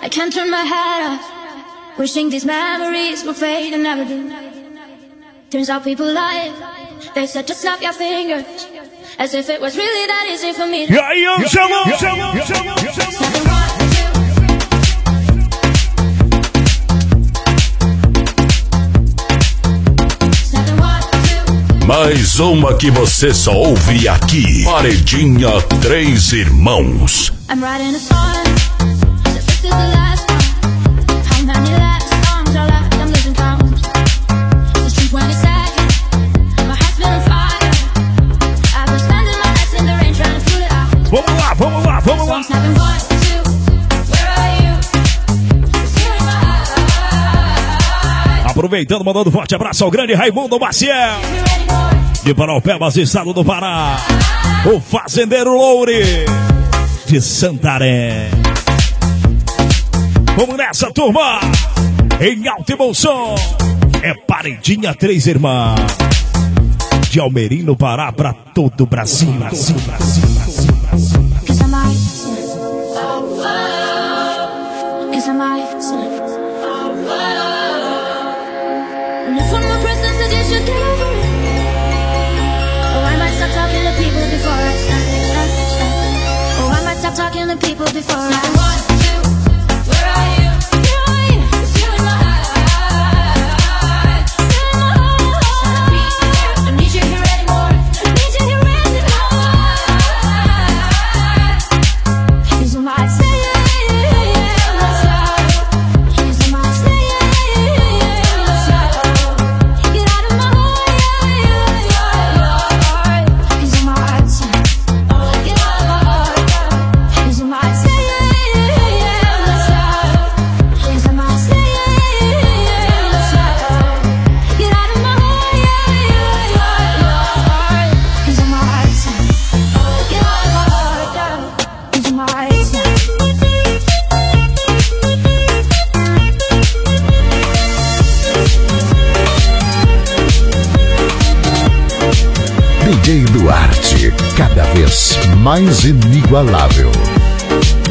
I can't turn my head off, wishing these memories will fade and never do. Turns out people lie. They said to snap your fingers, as if it was really that easy for me to. E aí, eu chamo. Mais uma que você só ouve aqui. Paredinha Três Irmãos. I'm writing a song, so this is the last one. How many last songs are left? I'm losing count. It's been 20 seconds, my heart's been on fire. I've been spending my nights in the rain trying to pull it out. Vamos lá. Songs snapping 1, 2, where are you? It's here in my eyes. Aproveitando, mandando um forte abraço ao grande Raimundo Maciel. De Paraupebas, estado do Pará. O fazendeiro Loure de Santarém. Vamos nessa, turma. Em alto e bom som. É Paredinha Três Irmãs. De Almerino, Pará, pra todo o Brasil. Stop talking to people before I 1, 2, where are you? It's you in my eyes. Don't need you here anymore. He's on my stay. He's on my stay. Get out of my heart. He's on my stay. Get out of my heart. He's on my stay. He's on my stay. Get out of my heart. He's on my stay. Get out of my heart. He's on my stay. DJ Duarte, cada vez mais inigualável.